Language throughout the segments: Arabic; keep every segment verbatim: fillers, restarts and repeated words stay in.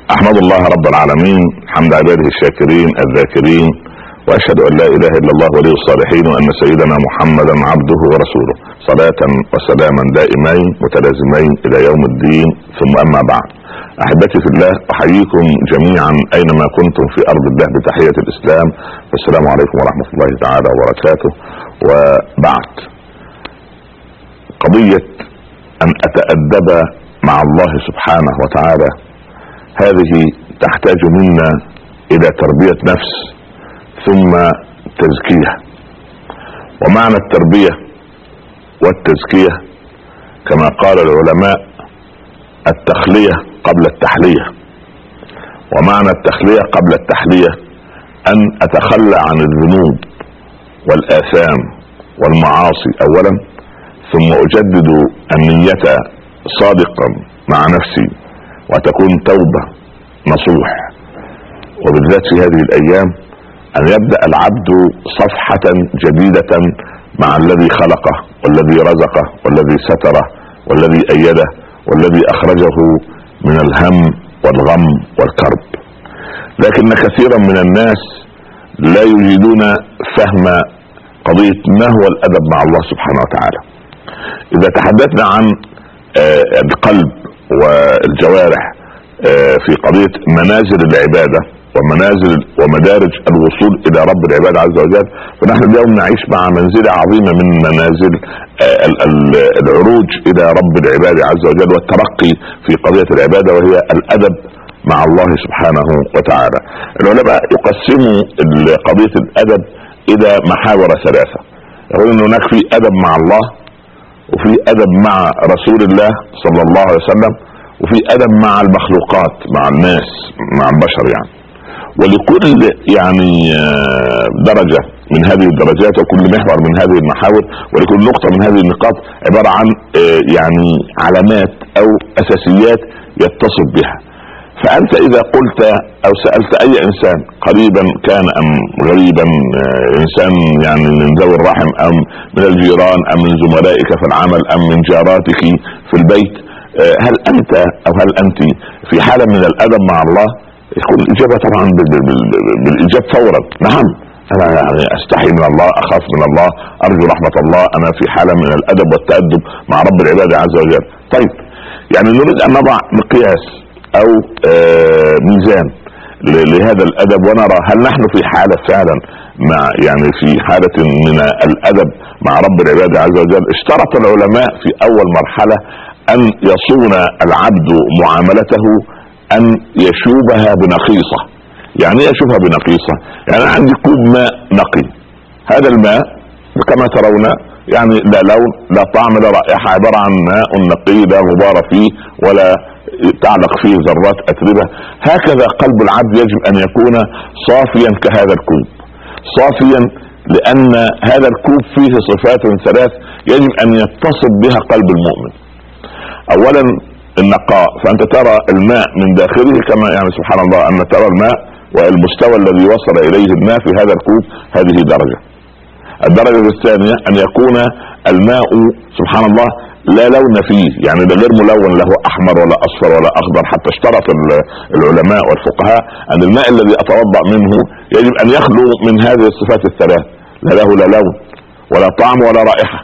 احمد الله رب العالمين حمد عباده الشاكرين الذاكرين، واشهد ان لا اله الا الله ولي الصالحين، وان سيدنا محمدا عبده ورسوله، صلاة وسلاما دائمين متلازمين الى يوم الدين. ثم اما بعد، احبتي في الله، احييكم جميعا اينما كنتم في ارض الله بتحية الاسلام، والسلام عليكم ورحمة الله تعالى وبركاته. وبعد، قضية ان اتأدب مع الله سبحانه وتعالى هذه تحتاج منا الى تربية نفس ثم تزكية. ومعنى التربية والتزكية كما قال العلماء التخلية قبل التحلية. ومعنى التخلية قبل التحلية ان اتخلى عن الذنوب والاثام والمعاصي اولا، ثم اجدد النية صادقا مع نفسي، وتكون توبة نصوح. وبالذات في هذه الايام ان يبدأ العبد صفحة جديدة مع الذي خلقه والذي رزقه والذي ستره والذي ايده والذي اخرجه من الهم والغم والكرب. لكن كثيرا من الناس لا يجيدون فهم قضية ما هو الادب مع الله سبحانه وتعالى. اذا تحدثنا عن القلب والجوارح في قضية منازل العبادة ومنازل ومدارج الوصول الى رب العباد عز وجل، فنحن اليوم نعيش مع منزلة عظيمة من منازل العروج الى رب العباد عز وجل والترقي في قضية العبادة، وهي الادب مع الله سبحانه وتعالى. العلماء يقسموا قضية الادب الى محاور ثلاثة. يقول ان هناك في ادب مع الله، وفي ادب مع رسول الله صلى الله عليه وسلم، وفي ادب مع المخلوقات، مع الناس، مع البشر يعني. ولكل يعني درجة من هذه الدرجات وكل محور من هذه المحاور ولكل نقطة من هذه النقاط عبارة عن يعني علامات او اساسيات يتصف بها. فانت اذا قلت او سألت اي انسان قريبا كان ام غريبا، انسان يعني من ذوي الرحم ام من الجيران ام من زملائك في العمل ام من جاراتك في البيت، هل انت او هل انت في حالة من الادب مع الله؟ يكون الاجابة طبعا بالاجابة فورا، نعم انا يعني استحي من الله، اخاف من الله، ارجو رحمة الله، انا في حالة من الادب والتأدب مع رب العباد عز وجل. طيب، يعني نريد ان نضع مقياس او آه ميزان لهذا الادب ونرى هل نحن في حالة فعلا مع يعني في حالة من الادب مع رب العباد عز وجل. اشترط العلماء في اول مرحلة ان يصون العبد معاملته ان يشوبها بنقيصة. يعني ايه يشوبها بنقيصة؟ يعني عندي كوب ماء نقي، هذا الماء كما ترون يعني لا لون لا طعم لا رائحة، عبارة عن ماء نقي لا غبار فيه ولا تعلق فيه ذرات اتربة. هكذا قلب العبد يجب ان يكون صافيا كهذا الكوب، صافيا لان هذا الكوب فيه صفات ثلاث يجب ان يتصف بها قلب المؤمن. اولا النقاء، فانت ترى الماء من داخله كما يعني سبحان الله ان ترى الماء والمستوى الذي وصل اليه الماء في هذا الكوب هذه درجة. الدرجة الثانية ان يكون الماء سبحان الله لا لون فيه، يعني ده غير ملون، له احمر ولا اصفر ولا اخضر. حتى اشترط العلماء والفقهاء ان الماء الذي اتوضا منه يجب ان يخلو من هذه الصفات الثلاث، لا له لا لون ولا طعم ولا رائحة.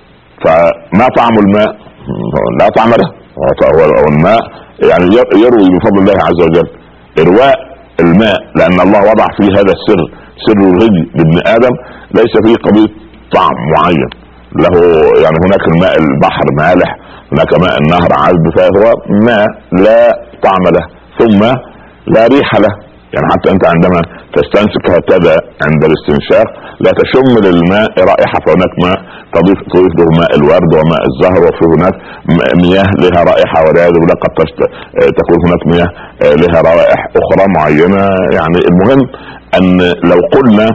فما طعم الماء؟ لا طعم له. والماء يعني يروي بفضل الله عز وجل ارواء الماء، لان الله وضع فيه هذا السر، سر الغي لابن ادم، ليس فيه قضية طعم معين له. يعني هناك الماء البحر مالح، هناك ماء النهر عذب، فهو ماء لا طعم له ثم لا ريح له. يعني حتى انت عندما تستنشق هكذا عند الاستنشاق لا تشم للماء رائحة، فهناك ماء تضيف تضيف له ماء الورد وماء الزهر، وفي هناك مياه لها رائحة والعياذ بالله قد تكون هناك مياه لها روائح اخرى معينة. يعني المهم ان لو قلنا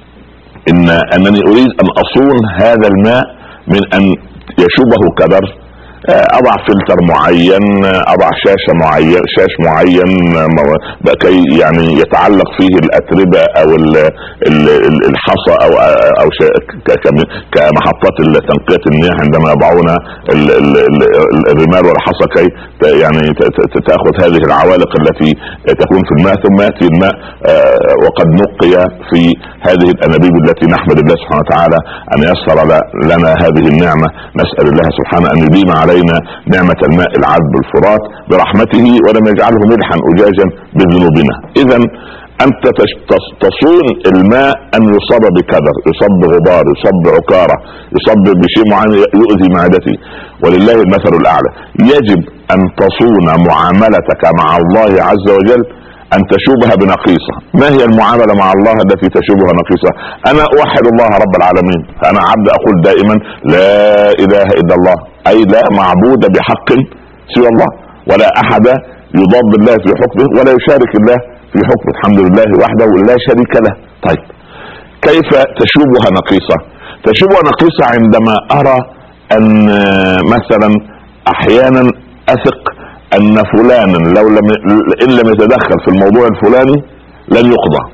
ان انني اريد ان اصون هذا الماء من ان يشوبه كدر، اضع فلتر معين، اضع شاشة معين شاش معين كي يعني يتعلق فيه الاتربة او الحصى او او كمحطات تنقية المياه عندما يضعون الرمال والحصى كي يعني تاخذ هذه العوالق التي تكون في الماء، ثم ياتي الماء وقد نقي في هذه الانابيب التي نحمد الله سبحانه وتعالى ان يسر لنا هذه النعمة. نسأل الله سبحانه ان يديم علينا نعمة الماء العذب الفرات برحمته، ولم يجعله ملحا أجاجا بذنوبنا. إذا أنت تصون الماء أن يصاب بكدر، يصاب بغبار، يصاب بعكارة، يصاب بشيء معين يؤذي معدتي، ولله المثل الأعلى. يجب أن تصون معاملتك مع الله عز وجل أن تشوبها بنقيصة. ما هي المعاملة مع الله التي تشوبها نقيصة؟ أنا أوحد الله رب العالمين، فأنا عبد أقول دائما لا إله إلا الله، أي لا معبود بحق سوى الله، ولا أحد يضاد الله في حكمه ولا يشارك الله في حكمه، الحمد لله وحده لا شريك له. طيب كيف تشوبها نقيصة؟ تشوبها نقيصة عندما أرى أن مثلا أحيانا أثق أن فلانا لو لم إن لم يتدخل في الموضوع الفلاني لن يقضى.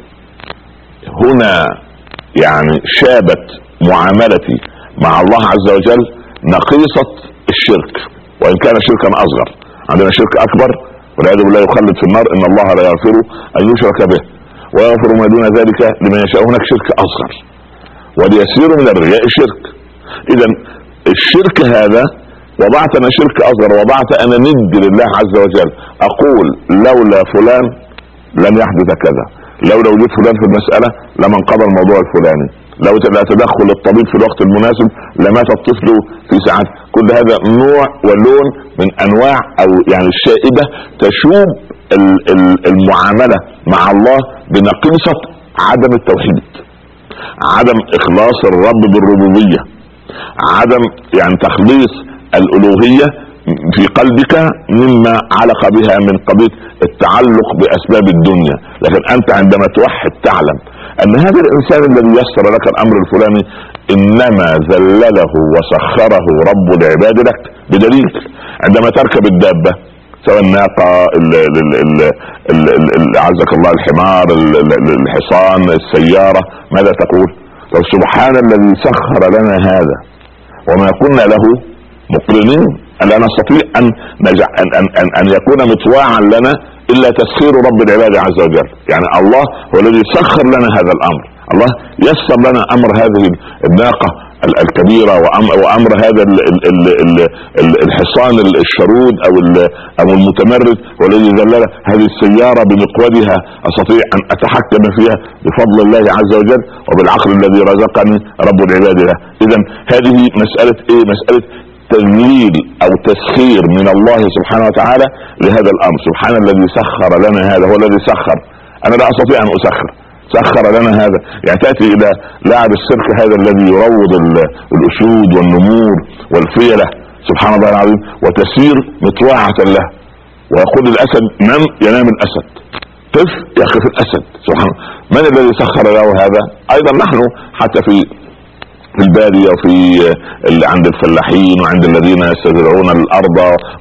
هنا يعني شابت معاملتي مع الله عز وجل نقيصة الشرك، وإن كان شركا أصغر. عندنا شرك أكبر والعياذ بالله يخلد في النار، إن الله لا يغفر أن يشرك به ويغفر ما دون ذلك لمن يشاء. هناك شرك أصغر واليسير من الرياء شرك. إذا الشرك هذا وضعت أنا شرك أصغر، وضعت أنا ند لله عز وجل، أقول لولا فلان لم يحدث كذا، لولا وجود فلان في المسألة لما انقضى الموضوع الفلاني، لو لا تدخل الطبيب في الوقت المناسب لمات الطفل في ساعات. كل هذا نوع ولون من انواع او يعني الشائبة تشوب المعاملة مع الله بنقيصة عدم التوحيد، عدم اخلاص الرب بالربوبية، عدم يعني تخليص الالوهية في قلبك مما علق بها من قضية التعلق باسباب الدنيا. لكن انت عندما توحد تعلم ان هذا الانسان الذي يسر لك الامر الفلاني انما ذلله وسخره رب العباد لك. بدليل عندما تركب الدابة سواء الناقة عزك الله الحمار الحصان السيارة، ماذا تقول؟ طب سبحان الذي سخر لنا هذا وما كنا له مقرنين، ألا نستطيع أن, نجع... أن, أن, أن, أن يكون مطواعا لنا إلا تسخير رب العباد عز وجل. يعني الله هو الذي سخر لنا هذا الأمر، الله يسر لنا أمر هذه الناقة الكبيرة وأمر هذا الحصان الشرود أو أو المتمرد، والذي ذلل هذه السيارة بمقودها أستطيع أن أتحكم فيها بفضل الله عز وجل وبالعقل الذي رزقني رب العباد له. إذن هذه مسألة إيه؟ مسألة تذليل او تسخير من الله سبحانه وتعالى لهذا الامر. سبحان الذي سخر لنا هذا، هو الذي سخر، انا لا استطيع ان اسخر، سخر لنا هذا. يعني تأتي الى لاعب السيرك هذا الذي يروض الاسود والنمور والفيلة سبحان الله العظيم وتسير مطوعة له، ويقول الاسد نم ينام الاسد، قف يقف الاسد. سبحان الله، من الذي سخر له هذا؟ ايضا نحن حتى في في البادية وفي عند الفلاحين وعند الذين يستزرعون الارض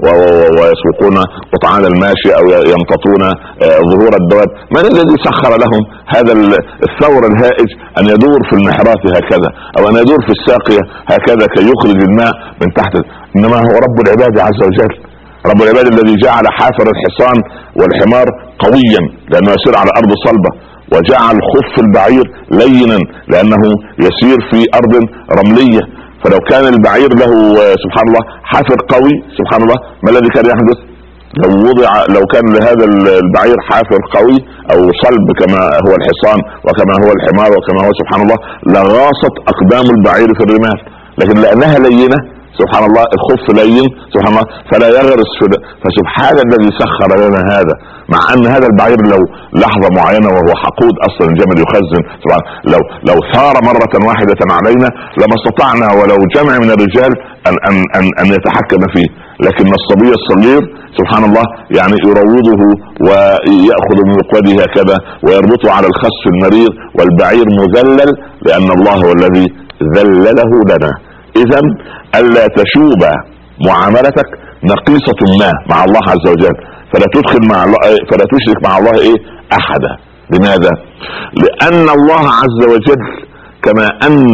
ويسوقون قطعان الماشي او يمتطون ظهور الدواب، من الذي سخر لهم هذا الثور الهائج ان يدور في المحرات هكذا او ان يدور في الساقية هكذا كي يخرج الماء من تحت؟ انما هو رب العباد عز وجل، رب العباد الذي جعل حافر الحصان والحمار قويا لانه يسير على ارض صلبة، وجعل خف البعير لينا لانه يسير في ارض رملية. فلو كان البعير له سبحان الله حافر قوي سبحان الله ما الذي كان يحدث؟ لو وضع لو كان لهذا البعير حافر قوي او صلب كما هو الحصان وكما هو الحمار وكما هو سبحان الله لغاصت اقدام البعير في الرمال، لكن لانها لينة سبحان الله الخف لين سبحان الله فلا يغرس في. فسبحان الذي سخر لنا هذا، مع ان هذا البعير لو لحظة معينة وهو حقود اصلا الجمل يخزن سبحان لو لو ثار مرة واحدة علينا لما استطعنا ولو جمع من الرجال ان ان ان, أن يتحكم فيه، لكن الصبي الصغير سبحان الله يعني يروضه ويأخذ من مقوده هكذا ويربطه على الخس المرير، والبعير مذلل لان الله هو الذي ذلله لنا. اذا الا تشوب معاملتك نقيصة ما مع الله عز وجل، فلا تدخل مع الله فلا تشرك مع الله ايه احدا. لماذا؟ لان الله عز وجل كما ان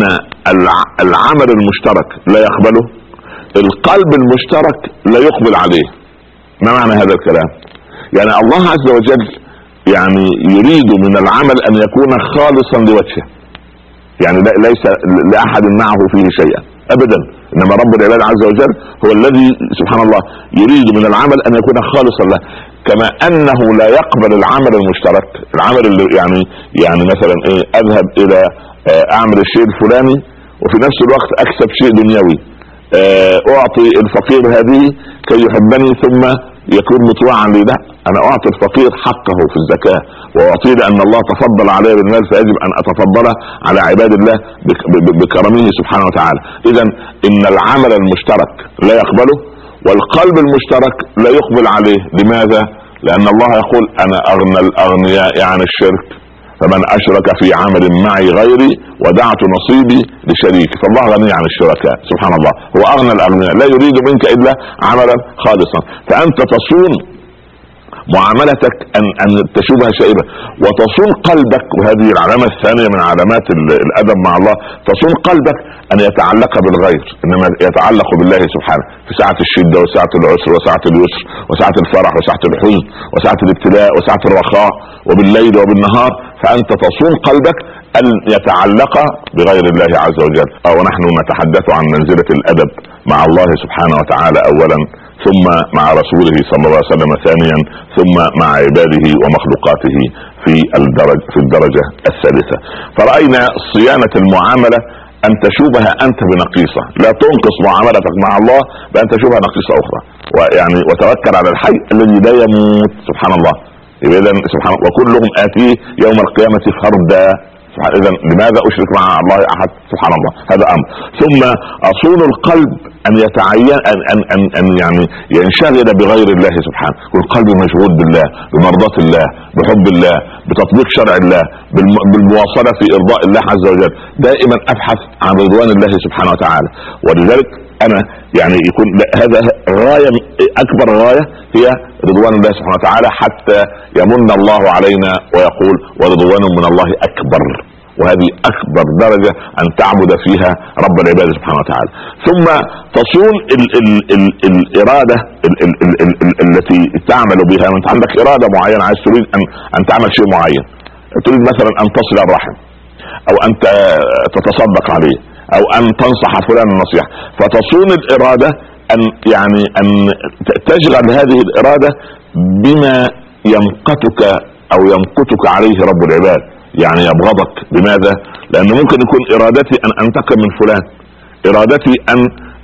العمل المشترك لا يقبله، القلب المشترك لا يقبل عليه. ما معنى هذا الكلام؟ يعني الله عز وجل يعني يريد من العمل ان يكون خالصا لوجهه، يعني ليس لاحد معه فيه شيئا ابدا، انما رب العباد عز وجل هو الذي سبحان الله يريد من العمل ان يكون خالصا له. كما انه لا يقبل العمل المشترك، العمل اللي يعني يعني مثلا ايه اذهب الى اعمل الشيء الفلاني وفي نفس الوقت اكسب شيء دنيوي، اعطي الفقير هذه كي يحبني ثم يكون مطوعا لي، لا، انا اعطي الفقير حقه في الزكاة واعطيه لان الله تفضل علي بالمال، فيجب ان اتفضل على عباد الله بكرمه سبحانه وتعالى. اذا ان العمل المشترك لا يقبله والقلب المشترك لا يقبل عليه. لماذا؟ لان الله يقول انا اغنى الاغنياء عن الشرك، فمن اشرك في عمل معي غيري ودعت نصيبي لشريكي. فالله غني عن الشركاء سبحان الله، هو اغنى الاغنياء، لا يريد منك الا عملا خالصا. فانت تصون معاملتك ان ان تشوبها شائبه، وتصون قلبك، وهذه العلامه الثانيه من علامات الادب مع الله، تصون قلبك ان يتعلق بالغير، انما يتعلق بالله سبحانه في ساعه الشده وساعه العسر وساعه اليسر وساعه الفرح وساعه الحزن وساعه الابتلاء وساعه الرخاء وبالليل وبالنهار. فانت تصون قلبك ان يتعلق بغير الله عز وجل. ونحن نتحدث عن منزله الادب مع الله سبحانه وتعالى اولا، ثم مع رسوله صلى الله عليه وسلم ثانيا، ثم مع عباده ومخلوقاته في الدرجة في الدرجة الثالثة. فرأينا صيانة المعاملة أن تشوبها أنت بنقيصة، لا تنقص معاملتك مع الله بأن تشوبها نقيصة أخرى، ويعني وتوكل على الحي الذي لا يموت سبحان الله. إذا سبحان الله وكلهم آتيه يوم القيامة فردا. إذا لماذا أشرك مع الله أحد؟ سبحان الله، هذا أمر. ثم أصون القلب أن يتعين أن أن أن, أن يعني ينشغل بغير الله سبحانه، والقلب مشغول بالله، بمرضاة الله، بحب الله، بتطبيق شرع الله، بالمواصلة في إرضاء الله عز وجل. دائما أبحث عن رضوان الله سبحانه وتعالى. ولذلك أنا يعني يكون هذا غاية، أكبر غاية هي رضوان الله سبحانه وتعالى، حتى يمن الله علينا ويقول ورضوان من الله أكبر. وهذه أكبر درجة أن تعبد فيها رب العباد سبحانه وتعالى. ثم تصون ال ال ال الإرادة ال ال ال ال ال التي تعمل بها. أنت عندك إرادة معينة، عايز تريد أن أن تعمل شيء معين، تريد مثلا أن تصل الرحم أو أن تتصدق عليه أو أن تنصح فلان النصيحة، فتصون الإرادة أن يعني أن تشغل هذه الإرادة بما يمقتك أو يمقتك عليه رب العباد، يعني يبغضك. لماذا؟ لأنه ممكن يكون إرادتي أن أنتقم من فلان، إرادتي أن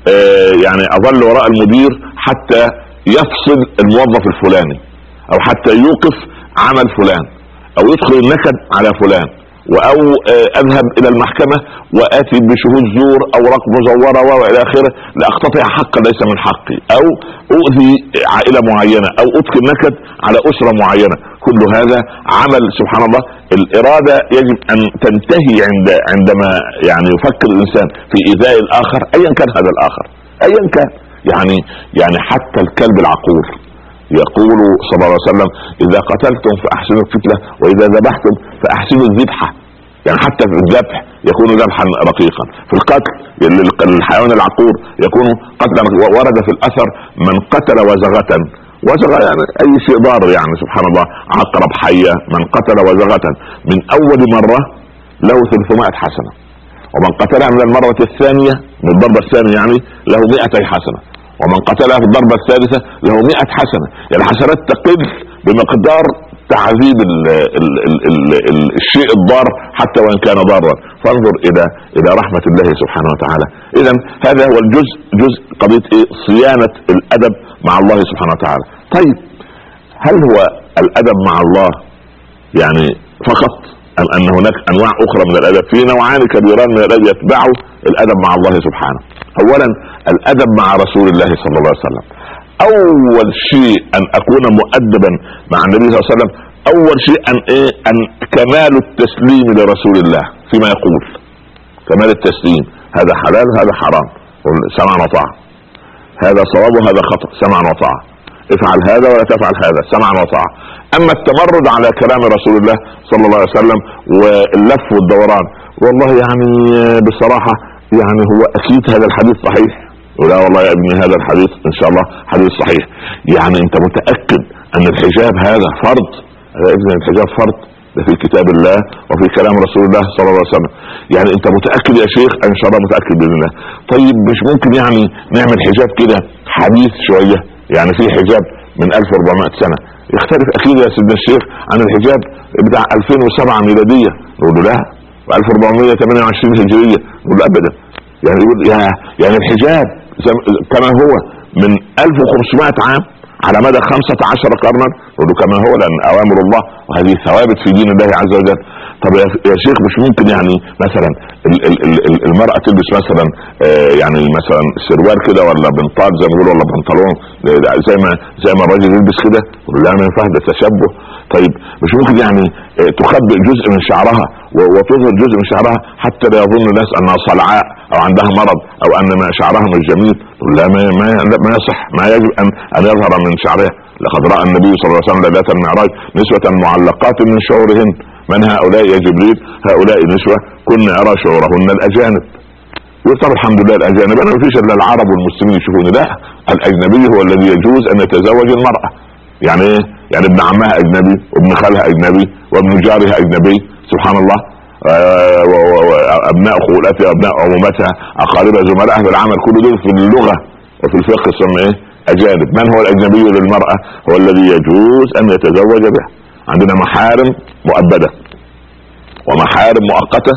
آه يعني أظل وراء المدير حتى يفصل الموظف الفلاني، أو حتى يوقف عمل فلان، أو يدخل النكد على فلان، او اذهب الى المحكمة واتي بشهود زور او رقم مزورة والى اخره لاقتطع حقا ليس من حقي، او اؤذي عائلة معينة، او ادخل نكد على اسرة معينة. كل هذا عمل سبحان الله. الارادة يجب ان تنتهي عند عندما يعني يفكر الانسان في ايذاء الاخر ايا كان هذا الاخر، ايا كان. يعني يعني حتى الكلب العقور يقول صلى الله عليه وسلم اذا قتلتم فاحسنوا القتلة واذا ذبحتم فاحسنوا الذبحة. يعني حتى في الذبح يكون ذبحا رقيقا، في القتل للحيوان العقور يكون قتلا. ورد في الاثر من قتل وزغة، وزغة يعني اي شيء ضار، يعني سبحان الله، عقرب، حية، من قتل وزغة من اول مرة له ثلاثمائة حسنة، ومن قتلها من المرة الثانية من الضربة الثانية يعني له مئتي حسنة، ومن قتلها في الضربة الثالثة له مئة حسنة. يعني الحسنات تقل بمقدار تعذيب ال ال ال ال ال الشيء الضار حتى وان كان ضارا. فانظر الى الى رحمة الله سبحانه وتعالى. اذا هذا هو الجزء جزء قضية ايه؟ صيانة الادب مع الله سبحانه وتعالى. طيب هل هو الادب مع الله يعني فقط، ام ان هناك انواع اخرى من الادب؟ في نوعان كبيران من الادب يتبعه الادب مع الله سبحانه. اولا الادب مع رسول الله صلى الله عليه وسلم. اول شيء ان اكون مؤدبا مع النبي صلى الله عليه وسلم، اول شيء ان ايه ان كمال التسليم لرسول الله فيما يقول، كمال التسليم، هذا حلال هذا حرام، سمعنا وطاعة. هذا صواب وهذا خطأ سمعا وطاعة، افعل هذا ولا تفعل هذا سمعا وطاعة. اما التمرد على كلام رسول الله صلى الله عليه وسلم واللف والدوران، والله يعني بصراحة يعني هو اكيد هذا الحديث صحيح، ولا والله يا ابني هذا الحديث ان شاء الله حديث صحيح. يعني انت متأكد ان الحجاب هذا فرض؟ هذا اذن الحجاب فرض، ده في كتاب الله وفي كلام رسول الله صلى الله عليه وسلم. يعني انت متأكد يا شيخ؟ ان شاء الله متأكد باذن الله. طيب مش ممكن يعني نعمل حجاب كده حديث شوية؟ يعني في حجاب من ألف وأربعمائة سنة يختلف اكيد يا سيدنا الشيخ عن الحجاب بتاع ألفين وسبعة ميلادية. نقول له لا، ألف وأربعمائة وثمانية وعشرين هجرية. نقول له ابدا. يعني يقول يا يعني الحجاب كما هو من ألف وخمسمائة عام على مدى خمسة عشر قرنا، نقول له كما هو، لان اوامر الله وهذه ثوابت في دين الله عز وجل. طب يا شيخ مش ممكن يعني مثلا المرأة تلبس مثلا آه يعني مثلا سروال كده ولا بنطال زي ما بيقولوا ولا بنطلون زي ما زي ما الراجل يلبس كده؟ لا ما ينفعش، ده تشبه. طيب مش ممكن يعني آه تخبئ جزء من شعرها وتظهر جزء من شعرها حتى لا يظن الناس انها صلعاء او عندها مرض او ان ما شعرها مش جميل؟ لا ما ما ما يصح، ما يجب ان ان يظهر من شعرها. لقد راى النبي صلى الله عليه وسلم ليله المعراج نسوة معلقات من شعورهن، من هؤلاء يا جبريل؟ هؤلاء نسوة كنا يرى شعورهن الاجانب. وطبعا الحمد لله الاجانب انا ما فيش الا العرب والمسلمين يشوفوني. لا، الاجنبي هو الذي يجوز ان يتزوج المرأة. يعني ايه؟ يعني ابن عمها اجنبي وابن خالها اجنبي وابن جارها اجنبي، سبحان الله. آه وابناء خولتها وابناء عمومتها اقاربها زملائها في العمل، كل دول في اللغة وفي الفقه يسمى ايه؟ اجانب. من هو الاجنبي للمرأة؟ هو الذي يجوز ان يتزوج به. عندنا محارم مؤبدة ومحارم مؤقتة،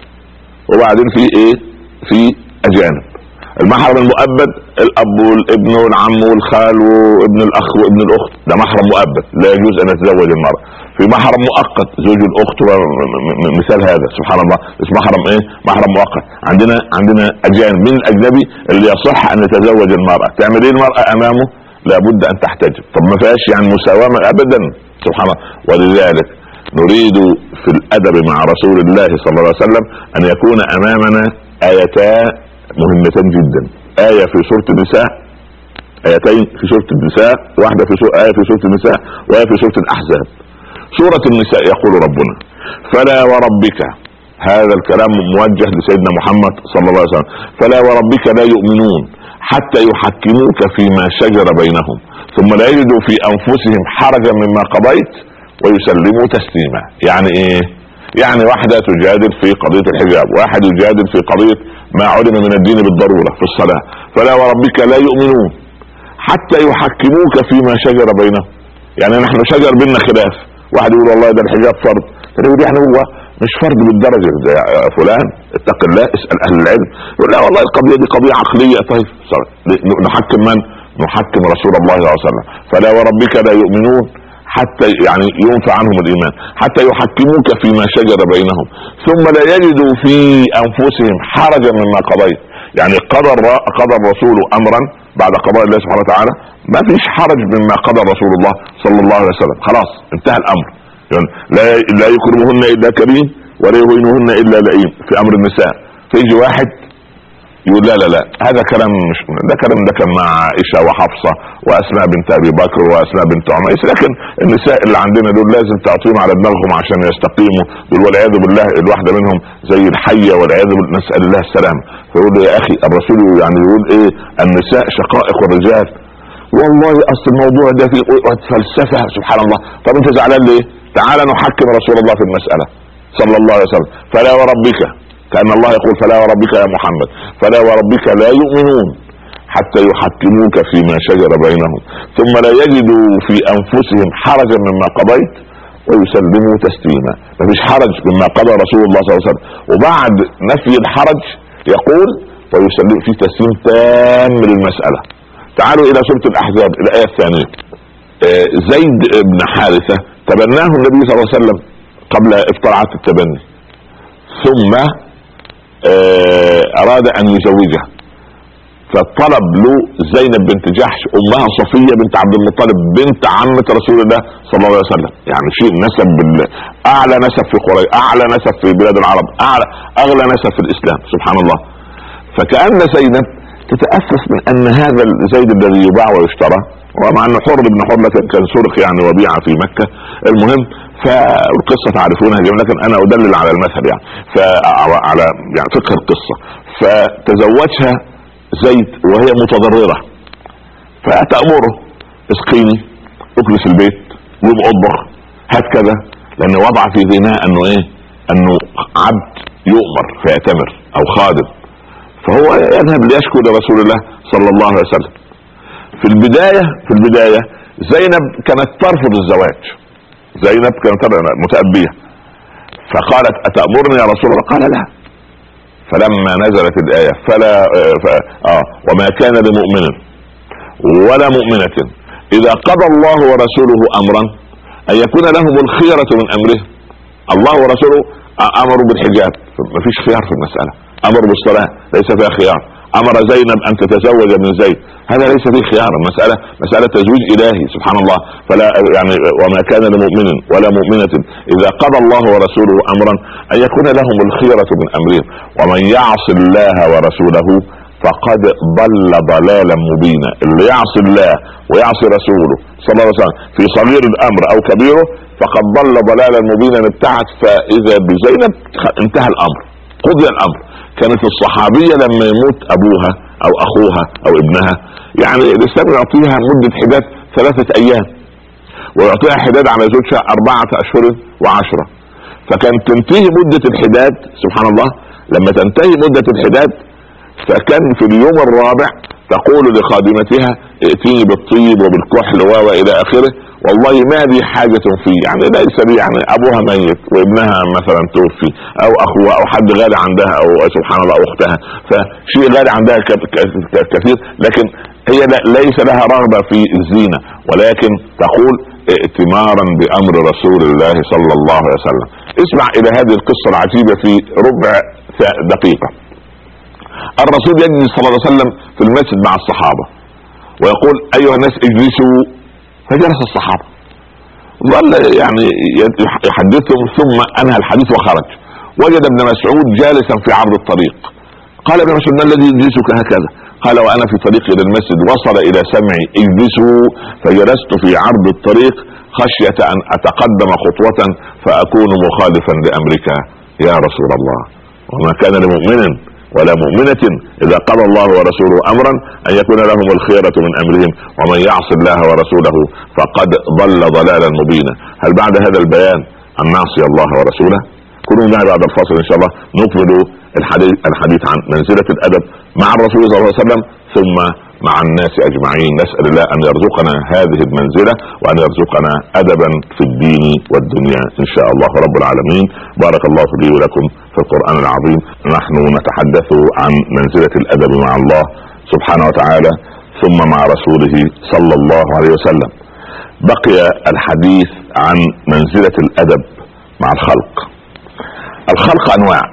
وبعدين في ايه؟ في اجانب. المحرم المؤبد الاب والابن والعم والخال وابن الاخ وابن الاخت، ده محرم مؤبد لا يجوز ان يتزوج المرأة. في محرم مؤقت زوج الاخت ومثال هذا، سبحان الله اسمه محرم ايه؟ محرم مؤقت. عندنا عندنا اجانب. من الاجنبي اللي يصح ان يتزوج المرأة؟ تعمل ايه المرأة امامه؟ لابد ان تحتجب. طب ما فيهاش يعني مساومة ابدا، سبحان الله. ولذلك نريد في الادب مع رسول الله صلى الله عليه وسلم ان يكون امامنا ايتان مهمتان جدا. آية في سورة النساء، آيتين في سورة النساء، واحدة في سورة آية في سورة النساء وآية في سورة الأحزاب. سورة النساء يقول ربنا: فلا وربك، هذا الكلام موجه لسيدنا محمد صلى الله عليه وسلم، فلا وربك لا يؤمنون حتى يحكموك فيما شجر بينهم ثم لا يجدوا في أنفسهم حرجا مما قضيت ويسلموا تسليما. يعني ايه؟ يعني واحدة تجادل في قضية الحجاب، واحد يجادل في قضية ما علم من الدين بالضرورة في الصلاة. فلا وربك لا يؤمنون حتى يحكموك فيما شجر بينهم. يعني نحن شجر بيننا خلاف، واحد يقول والله ده الحجاب فرض، فنقول يعني هو مش فرض بالدرجة ده يا فلان، اتق الله اسأل اهل العلم. يقول لا والله القضية دي قضية عقلية. طيب نحكم من؟ نحكم رسول الله صلى الله عليه وسلم. فلا وربك لا يؤمنون حتى يعني ينفع عنهم الايمان حتى يحكموك فيما شجر بينهم ثم لا يجدوا في انفسهم حرجا مما قضيت. يعني قضى قضى الرسول امرا بعد قضاء الله سبحانه وتعالى، ما فيش حرج مما قضى رسول الله صلى الله عليه وسلم، خلاص انتهى الامر. يعني لا لا يكرمهن الا كريم ولا يهينهن الا لئيم في امر النساء. فيجي واحد يقول لا لا لا هذا كلام مش ده كلام ده كان مع عائشة وحفصة واسماء بنت ابي بكر واسماء بنت عميس، لكن النساء اللي عندنا دول لازم تعطيهم على دماغهم عشان يستقيموا دول، والعياذ بالله الواحدة منهم زي الحية والعياذ بالله، نسأل الله السلام. فيقول يا اخي الرسول يعني يقول ايه؟ النساء شقائق الرجال. والله اصل الموضوع ده فيه فلسفة سبحان الله. طب انت زعلان ليه؟ تعال نحكم رسول الله في المسألة صلى الله عليه وسلم. فلا وربك، كأن الله يقول فلا وربك يا محمد، فلا وربك لا يؤمنون حتى يحكموك فيما شجر بينهم ثم لا يجدوا في أنفسهم حرجا مما قضيت ويسلموا تسليما. مفيش حرج مما قضى رسول الله صلى الله عليه وسلم. وبعد نفي الحرج يقول ويسلم في تسليم تام للمسألة. تعالوا إلى سورة الأحزاب الآية الثانية. زيد بن حارثة تبناه النبي صلى الله عليه وسلم قبل إفطار التبني، ثم اراد ان يزوجها، فطلب له زينب بنت جحش امها صفية بنت عبد المطلب بنت عمة رسول الله صلى الله عليه وسلم. يعني شيء نسب اعلى نسب في قريش، اعلى نسب في بلاد العرب، اعلى اغلى نسب في الاسلام، سبحان الله. فكأن زينب تتأسس من ان هذا زيد الذي يباع ويشترى، ومع انه حر بن حر كان سرق يعني وبيع في مكة. المهم فالقصة تعرفونها جميعا، لكن انا ادلل على المثل يعني فعلى يعني فقه القصة. فتزوجها زيد وهي متضررة، فتأمره اسقيني، اجلس البيت، قوم اطبخ، هات كذا، لان وضع في ذهنها انه ايه، انه عبد يؤمر فيأتمر او خادم. فهو يذهب ليشكو لرسول الله صلى الله عليه وسلم. في البداية في البداية زينب كانت ترفض الزواج، زينب كانت متأبية، فقالت أتأمرني يا رسول الله؟ قال لا. فلما نزلت الآية فلا ف... آه وما كان لمؤمن ولا مؤمنة إذا قضى الله ورسوله أمرا أن يكون لهم الخيرة من أمره. الله ورسوله أمروا بالحجاب، ما فيش خيار في المسألة. أمر بالصلاة ليس فيها خيار. أمر زينب أن تتزوج من زيد، هذا ليس فيه خيار. المسألة مسألة تزويج إلهي سبحان الله. فلا يعني وما كان لمؤمن ولا مؤمنة إذا قضى الله ورسوله أمرا أن يكون لهم الخيرة من أمرهم ومن يعص الله ورسوله فقد ضل ضلالا مبينا. اللي يعصي الله ويعصي رسوله صلى الله عليه وسلم في صغير الأمر أو كبيره فقد ضل ضلالا مبينا ابتعد. فإذا بزينب انتهى الأمر، قضي الأمر. كانت الصحابية لما يموت أبوها أو أخوها أو ابنها يعني الإسلام يعطيها مدة حداد ثلاثة أيام، ويعطيها حداد على زوجها أربعة أشهر وعشرة. فكانت تنتهي مدة الحداد سبحان الله. لما تنتهي مدة الحداد فكان في اليوم الرابع تقول لخادمتها ائتيني بالطيب وبالكحل والى اخره، والله ما لي حاجة فيه، يعني ليس لي يعني ابوها ميت وابنها مثلا توفي او اخوها او حد غالي عندها او سبحان الله اختها، فشيء غالي عندها كثير، لكن هي ليس لها رغبة في الزينة، ولكن تقول ائتمارا بامر رسول الله صلى الله عليه وسلم. اسمع الى هذه القصة العجيبة في ربع دقيقة. الرسول يجلس صلى الله عليه وسلم في المسجد مع الصحابة ويقول ايها الناس اجلسوا، فجلس الصحابة ظل يعني يحدثهم ثم انهى الحديث وخرج. وجد ابن مسعود جالسا في عرض الطريق. قال ابن مسعود ما الذي يجلسك هكذا؟ قال وانا في طريقي الى المسجد وصل الى سمعي اجلسوا فجلست في عرض الطريق خشية ان اتقدم خطوة فاكون مخالفا لامرك يا رسول الله. وما كان لمؤمن ولا مؤمنة إذا قضى الله ورسوله أمرا أن يكون لهم الخيرة من أمرهم ومن يعص الله ورسوله فقد ضل ضلالا مبينا. هل بعد هذا البيان أن نعصي الله ورسوله؟ كونوا معي بعد الفاصل إن شاء الله نكمل الحديث, الحديث عن منزلة الأدب مع الرسول صلى الله عليه وسلم ثم مع الناس أجمعين. نسأل الله أن يرزقنا هذه المنزلة وأن يرزقنا أدبا في الدين والدنيا إن شاء الله رب العالمين. بارك الله لي ولكم في القرآن العظيم. نحن نتحدث عن منزلة الأدب مع الله سبحانه وتعالى ثم مع رسوله صلى الله عليه وسلم. بقي الحديث عن منزلة الأدب مع الخلق. الخلق أنواع،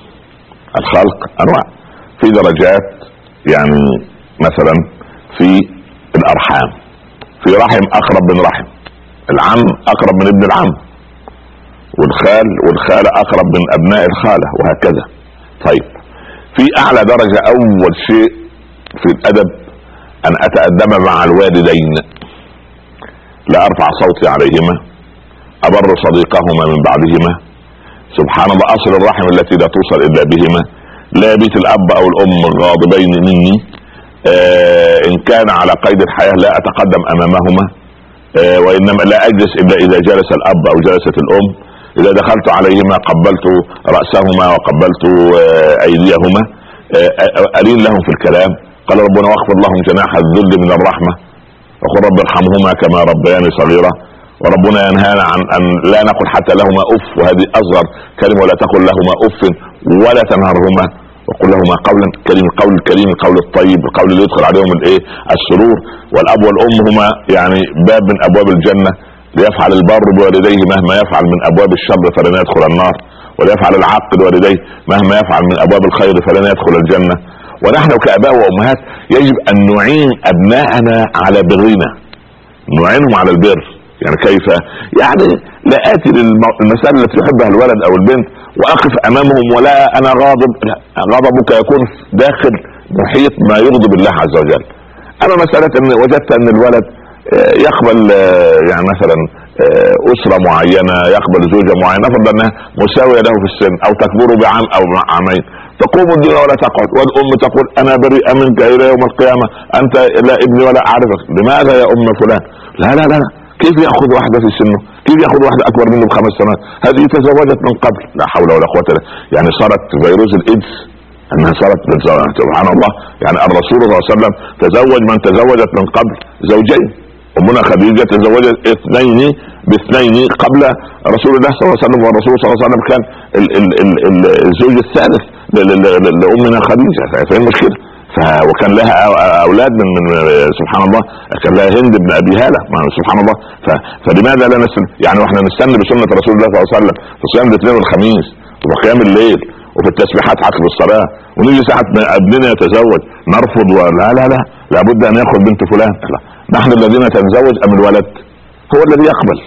الخلق أنواع في درجات، يعني مثلا في الأرحام في رحم أقرب من رحم، العم أقرب من ابن العم، والخال والخالة أقرب من أبناء الخالة وهكذا. طيب في أعلى درجة أول شيء في الأدب أن أتأدب مع الوالدين، لا أرفع صوتي عليهما، أبر صديقهما من بعدهما، سبحان الله أصل الرحم التي لا توصل إلا بهما، لا يبيت الأب أو الأم غاضبين مني، آه إن كان على قيد الحياة لا أتقدم أمامهما، آه وإنما لا أجلس إلا إذا جلس الأب أو جلست الأم، إذا دخلت عليهما قبلت رأسهما وقبلت آه أيديهما، آه ألين لهم في الكلام. قال ربنا واخفض لهم جناح الذل من الرحمة وقل رب ارحمهما كما ربياني صغيرا. وربنا ينهانا عن أن لا نقل حتى لهما أف، وهذه أصغر كلمة، ولا تقل لهما أف ولا تنهرهما وقل لهما قولا كريم. القول الكريم القول الطيب القول اللي يدخل عليهم الايه السرور. والأب والأم هما يعني باب من أبواب الجنة، ليفعل البر بوالديه مهما يفعل من أبواب الشر فلن يدخل النار، وليفعل العاق بوالديه مهما يفعل من أبواب الخير فلن يدخل الجنة. ونحن كآباء وأمهات يجب أن نعين أبناءنا على برنا، نعينهم على البر. يعني كيف؟ يعني لا آتي للمسألة التي يحبها الولد أو البنت وأقف أمامهم ولا أنا غاضب، غضبك يكون داخل محيط ما يغضب الله عز وجل. اما مسألة ان وجدت ان الولد يقبل يعني مثلا اسرة معينة، يقبل زوجة معينة، نفرض انها مساوية له في السن او تكبره بعام او عامين، تقوم الدنيا ولا تقعد، والام تقول انا بريئة منك الى يوم القيامة، انت لا ابني ولا اعرفك. لماذا يا ام فلان؟ لا لا لا كيف ياخذ واحدة في سنه؟ كيف ياخذ واحدة اكبر منه بخمس سنوات؟ هذه تزوجت من قبل، لا حول ولا قوة الا بالله. يعني صارت فيروس الايدز انها صارت سبحان الله. يعني الرسول صلى الله عليه وسلم تزوج من تزوجت من قبل زوجين. امنا خديجة تزوجت اثنين باثنين قبل رسول الله صلى الله عليه وسلم، والرسول صلى الله عليه وسلم كان ال ال ال الزوج الثالث لامنا خديجة. فاهم المشكلة؟ وكان لها اولاد من, من سبحان الله، كان لها هند بن ابي هالة سبحان الله. فلماذا لا نستنى يعني واحنا نستنى بسنة رسول الله صلى الله عليه وسلم في صيام الاثنين والخميس وقيام الليل وفي التسبيحات عقب الصلاة، ونيجي ساعة ما ابننا يتزوج نرفض؟ ولا لا لا لابد ان ياخذ بنت فلان. لا. نحن الذين نتزوج ام الولد هو الذي يقبل.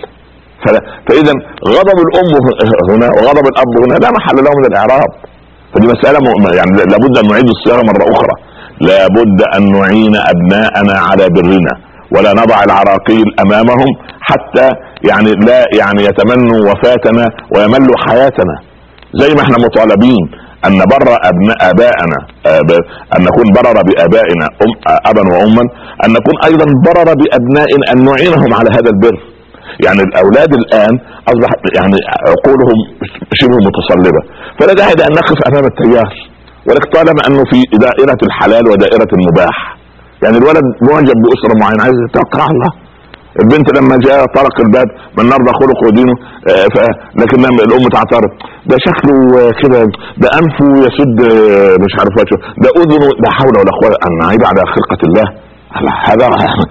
فاذا غضب الام هنا وغضب الاب هنا لا محل له من الاعراب. فدي مسألة يعني لابد ان نعيد الصياغة مرة اخرى. لابد ان نعين ابناءنا على برنا ولا نضع العراقيل امامهم حتى يعني لا يعني يتمنوا وفاتنا ويملوا حياتنا. زي ما احنا مطالبين ان نبر ابناء ابائنا، ان نكون برر بابائنا أم ابا واما، ان نكون ايضا برر بابنائنا، ان نعينهم على هذا البر. يعني الاولاد الان اصبح يعني عقولهم شبه متصلبة، فلا داعي ان نقف امام التيار، ولكن طالما انه في دائرة الحلال ودائرة المباح. يعني الولد معجب باسرة معينة عايز يتوقع الله. البنت لما جاء طرق الباب من نرضى خلقه ودينه، لكن لما الام تعترض ده شكله كده، ده انفه يسد مش عارف وجهه، ده اذنه، لا حول ولا قوه، ان نعيب على خلقة الله. هذا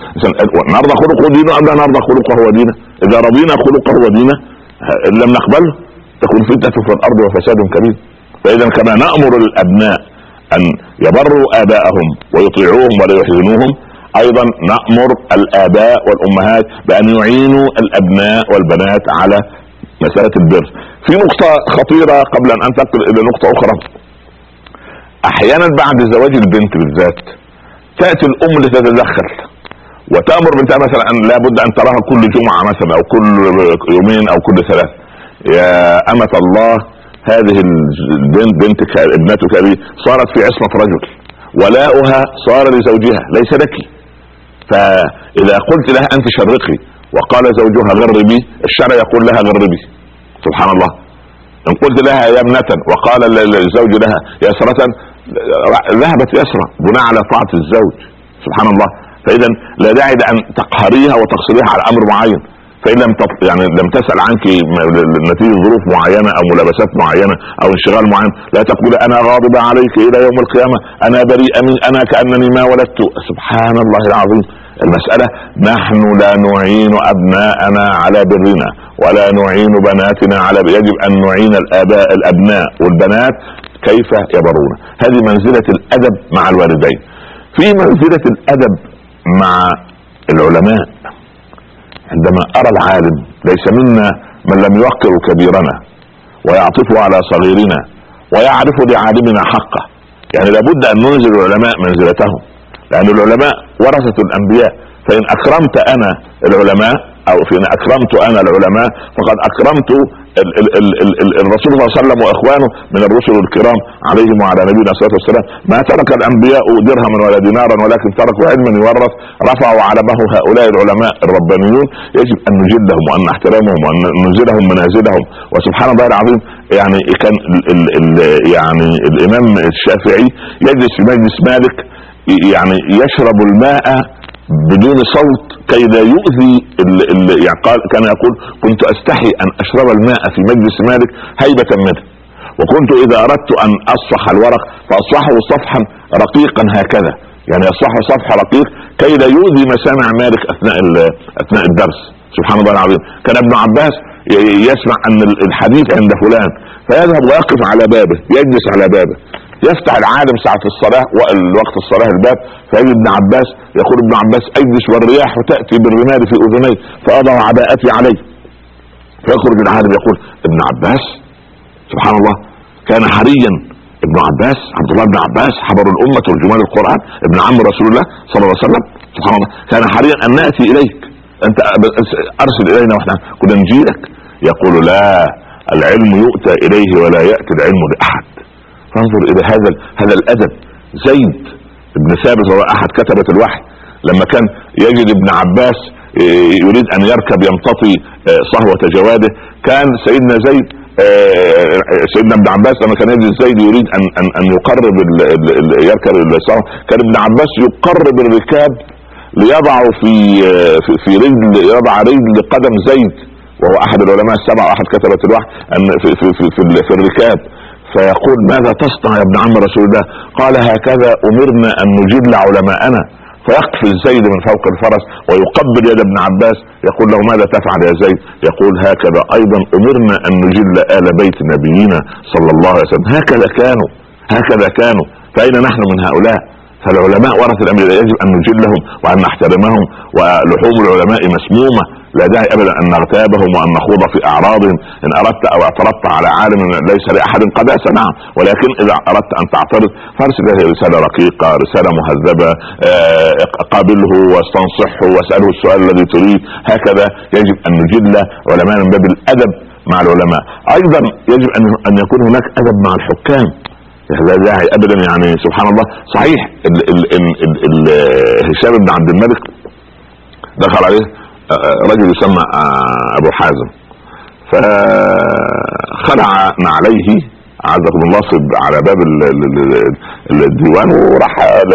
نرضى خلقه ودينه ام لا نرضى خلقه ودينه؟ اذا رضينا خلقه ودينه لم نقبله تكون فتنة في الارض وفساد كبير. فاذا كما نأمر الابناء ان يبروا ابائهم ويطيعوهم ولا يحزنوهم، ايضا نأمر الاباء والامهات بان يعينوا الابناء والبنات على مسألة البر. في نقطة خطيرة قبل ان انتقل الى نقطة اخرى. احيانا بعد زواج البنت بالذات تأتي الام لتتدخل وتأمر بنتها مثلا ان لابد ان تراها كل جمعة مثلا او كل يومين او كل ثلاث. يا امة الله، هذه البنت بنتك ابنتك هذه صارت في عصمة رجل، ولاؤها صار لزوجها ليس لك. فاذا قلت لها انت شرقي وقال زوجها غربي، الشرع يقول لها غربي سبحان الله. ان قلت لها يا ابنة وقال الزوج لها يسرة، ذهبت يسرى بناء على طاعة الزوج سبحان الله. فاذا لا داعي ان تقهريها وتقصريها على امر معين. فإن لم تط... يعني لم تسأل عنك نتيجة ظروف معينة او ملابسات معينة او انشغال معين، لا تقول انا غاضبة عليك الى يوم القيامة، انا بريئة من انا كأنني ما ولدت. سبحان الله العظيم. المسألة نحن لا نعين ابناءنا على برنا ولا نعين بناتنا على ب... يجب ان نعين الاباء الابناء والبنات كيف يبرون. هذه منزلة الادب مع الوالدين. في منزلة الادب مع العلماء. عندما ارى العالم ليس منا من لم يوقر كبيرنا ويعطف على صغيرنا ويعرف لعالمنا حقه. يعني لابد ان ننزل العلماء منزلتهم، لان العلماء ورثة الانبياء. فان اكرمت انا العلماء او فان اكرمت انا العلماء فقد اكرمت ال ال ال ال ال الرسول صلى الله عليه وسلم واخوانه من الرسل الكرام عليهم وعلى نبينا الصلاه والسلام. ما ترك الانبياء درهما ولا دينارا ولكن تركوا علما يورث، رفعوا علمه هؤلاء العلماء الربانيون. يجب ان نجلهم وان نحترمهم وان ننزلهم منازلهم. وسبحان الله العظيم، يعني كان ال ال ال يعني الامام الشافعي يجلس في مجلس مالك يعني يشرب الماء بدون صوت كي لا يؤذي ال ال يعني قال كان يقول كنت استحي ان اشرب الماء في مجلس مالك هيبة منه، وكنت اذا اردت ان اصفح الورق فاصفحه صفحا رقيقا هكذا، يعني يصفحه صفح رقيق كي لا يؤذي مسامع مالك اثناء اثناء الدرس. سبحان الله العظيم. كان ابن عباس يسمع ان الحديث عند فلان فيذهب ويقف على بابه، يجلس على بابه، يفتح العالم ساعة الصلاة وقت الصلاة الباب، فيجد ابن عباس يقول ابن عباس اجلس والرياح تأتي بالرمال في اذني فاضع عباءتي عليه. فيخرج العالم يقول ابن عباس سبحان الله كان حريا ابن عباس عبد الله بن عباس حبر الامه ترجمان القران، ابن عم رسول الله صلى الله عليه وسلم. سبحان الله، كان حريا ان ناتي اليك، انت ارسل الينا واحنا كنا نجيلك. يقول لا، العلم يؤتى اليه ولا ياتي العلم لاحد. فانظر الى هذا هذا الادب. زيد بن ثابت هو احد كتبه الوحي، لما كان يجد ابن عباس يريد ان يركب يمتطي صهوة جواده، كان سيدنا زيد سيدنا ابن عباس لما كان يجد زيد يريد ان ان ان يقرب يركب الصهوة، كان ابن عباس يقرب الركاب ليضع في في, في رجل يضع رجل قدم زيد، وهو احد العلماء السبعه واحد كتبة الوحي، ان في في في, في, في الركاب. فيقول ماذا تصنع يا ابن عم رسول الله؟ قال هكذا امرنا ان نجل علماءنا. فيقفز زيد من فوق الفرس ويقبل يد ابن عباس، يقول له ماذا تفعل يا زيد؟ يقول هكذا ايضا امرنا ان نجل آل بيت نبينا صلى الله عليه وسلم. هكذا كانوا هكذا كانوا فاين نحن من هؤلاء؟ فالعلماء ورثة الانبياء، يجب ان نجلهم وان نحترمهم، ولحوم العلماء مسمومة، لا داعي ابدا ان نغتابهم وان نخوض في اعراضهم. ان اردت او اعترضت على عالم ليس لاحد قداسة نعم، ولكن اذا اردت ان تعترض فارسل له رسالة رقيقة، رسالة مهذبة، قابله واستنصحه واسأله السؤال الذي تريد. هكذا يجب ان نجل علماء من باب الادب مع العلماء. ايضا يجب ان ان يكون هناك ادب مع الحكام، لا داعي ابدا. يعني سبحان الله، صحيح ال ال ال ال ال هشام بن عبد الملك دخل عليه رجل يسمى ابو حازم، فخلع نعليه عزكم الله على باب الديوان، وراح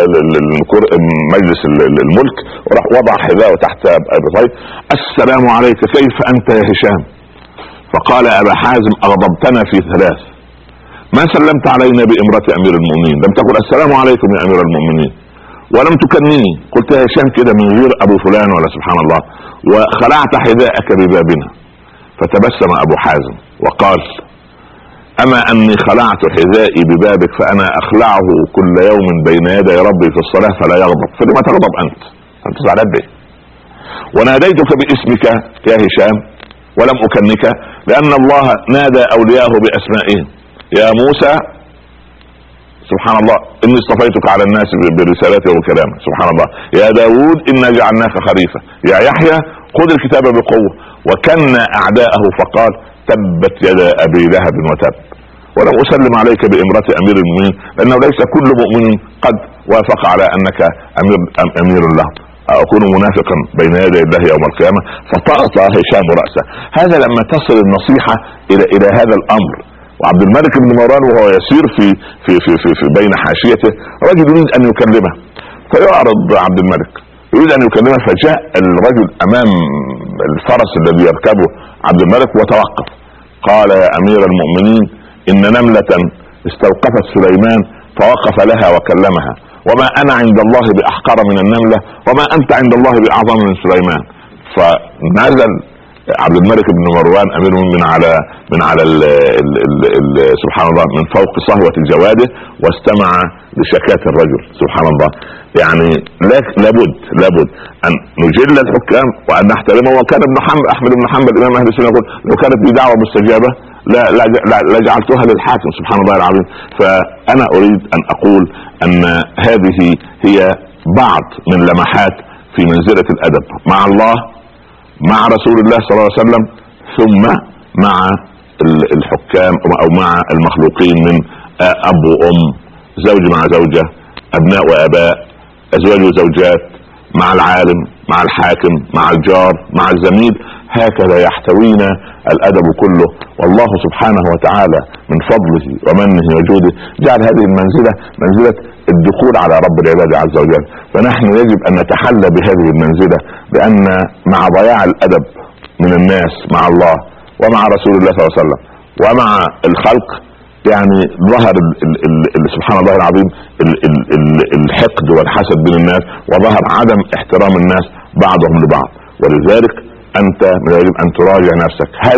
مجلس الملك وراح وضع حذاءه تحت ابي طيب. السلام عليك، كيف انت يا هشام؟ فقال ابا حازم اغضبتنا في ثلاث، ما سلمت علينا بامرة امير المؤمنين، لم تقل السلام عليكم يا امير المؤمنين، ولم تكنني، قلت يا هشام كده من غير ابو فلان ولا سبحان الله، وخلعت حذاءك ببابنا. فتبسم ابو حازم وقال اما اني خلعت حذائي ببابك فانا اخلعه كل يوم بين يدي ربي في الصلاة فلا يغضب، فلما تغضب انت؟ انت زعلان ليه؟ وناديتك باسمك يا هشام ولم اكنك، لان الله نادى اولياءه باسمائهم. يا موسى سبحان الله اني اصطفيتك على الناس برسالتي وكلامي، سبحان الله. يا داود انا جعلناك خليفة. يا يحيى خذ الكتاب بقوة. وكن اعداءه فقال تبت يدا ابي لهب وتب. ولم اسلم عليك بامرة امير المؤمنين، لانه ليس كل مؤمن قد وافق على انك امير امير له، اكون منافقا بين يدي الله يوم القيامة. فطأطأ هشام رأسه. هذا لما تصل النصيحة الى الى هذا الامر. وعبد الملك بن مروان وهو يسير في في في, في, في بين حاشيته رجل يريد ان يكلمه، فيعرض عبد الملك يريد ان يكلمه، فجاء الرجل امام الفرس الذي يركبه عبد الملك وتوقف. قال يا امير المؤمنين ان نملة استوقفت سليمان فوقف لها وكلمها، وما انا عند الله باحقر من النملة، وما انت عند الله باعظم من سليمان. فنزل عبد الملك بن مروان امير من على من على ال ال ال ال سبحان الله من فوق صهوة جواده واستمع لشكاة الرجل. سبحان الله، يعني لابد لابد ان نجل الحكام وان نحترمهم. وكان ابن حنبل احمد بن حنبل امام اهل السنه يقول لو كانت لي دعوه مستجابه لا لا لا, لا جعلتها للحاكم. سبحان الله العظيم. فانا اريد ان اقول ان هذه هي بعض من لمحات في منزلة الادب مع الله، مع رسول الله صلى الله عليه وسلم، ثم مع الحكام او مع المخلوقين من اب وام، زوج مع زوجة، ابناء واباء، ازواج وزوجات، مع العالم، مع الحاكم، مع الجار، مع الزميل. هكذا يحتوينا الادب كله. والله سبحانه وتعالى من فضله ومنه وجوده جعل هذه المنزلة منزلة الدخول على رب العباد عز وجل. فنحن يجب ان نتحلى بهذه المنزلة، لان مع ضياع الادب من الناس مع الله ومع رسول الله صلى الله عليه وسلم ومع الخلق يعني ظهر ال ال ال سبحان الله العظيم ال ال ال الحقد والحسد بين الناس، وظهر عدم احترام الناس بعضهم لبعض. ولذلك انت يجب ان تراجع نفسك، هل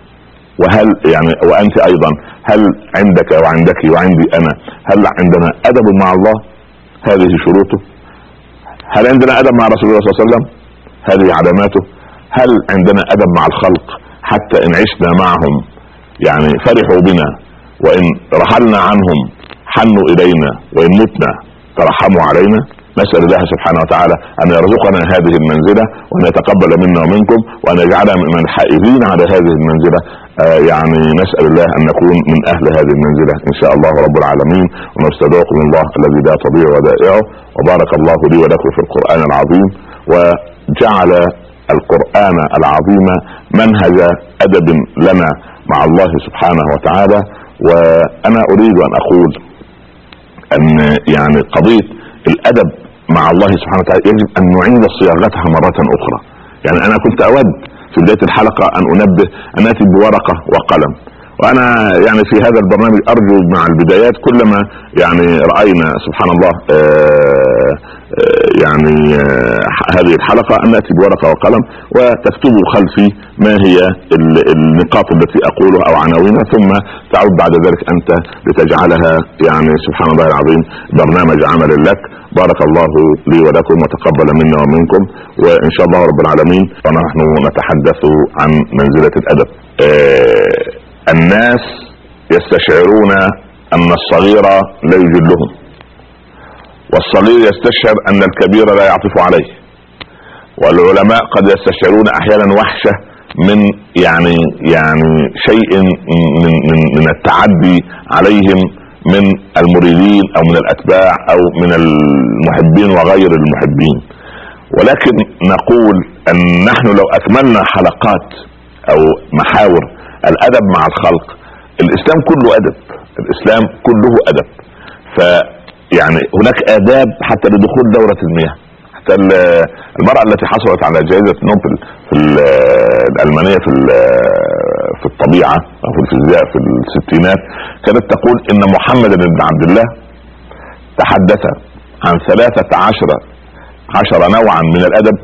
وهل يعني وانت ايضا هل عندك وعندك وعندي انا هل عندنا ادب مع الله؟ هذه شروطه. هل عندنا ادب مع رسول الله صلى الله عليه وسلم؟ هذه علاماته. هل عندنا ادب مع الخلق حتى ان عشنا معهم يعني فرحوا بنا، وان رحلنا عنهم حنوا الينا وان متنا ترحموا علينا. نسأل الله سبحانه وتعالى ان يرزقنا هذه المنزلة وان يتقبل منا ومنكم وان يجعلنا من الحائزين على هذه المنزلة. آه يعني نسأل الله ان نكون من اهل هذه المنزلة ان شاء الله رب العالمين. ونستودعكم الله الذي لا تضيع ودائعه. وبارك الله لي ولكم في القرآن العظيم وجعل القرآن العظيم منهج ادب لنا مع الله سبحانه وتعالى. وانا اريد ان اقول ان يعني قضية الادب مع الله سبحانه وتعالى يجب ان نعيد صياغتها مرة اخرى. يعني انا كنت اود في بداية الحلقة ان انبه ان اتي بورقة وقلم، وانا يعني في هذا البرنامج ارجو مع البدايات كلما يعني رأينا سبحان الله آآ آآ يعني آآ هذه الحلقة ان نأتي بورقة وقلم وتكتبوا خلفي ما هي النقاط التي اقولها او عناوينها، ثم تعود بعد ذلك انت لتجعلها يعني سبحان الله العظيم برنامج عمل لك. بارك الله لي ولكم وتقبل منا ومنكم وان شاء الله رب العالمين. ونحن نتحدث عن منزلة الادب. الناس يستشعرون ان الصغير لا يجلهم، والصغير يستشعر ان الكبير لا يعطف عليه، والعلماء قد يستشعرون احيانا وحشة من يعني يعني شيء من من من التعدي عليهم من المريدين او من الاتباع او من المحبين وغير المحبين. ولكن نقول ان نحن لو اكملنا حلقات او محاور الادب مع الخلق، الاسلام كله ادب، الاسلام كله ادب. فيعني هناك اداب حتى لدخول دورة المياه. حتى المرأة التي حصلت على جائزة نوبل في الألمانية في في الطبيعة او في الفيزياء في الستينات كانت تقول ان محمد بن عبد الله تحدث عن ثلاثة عشر عشر نوعا من الادب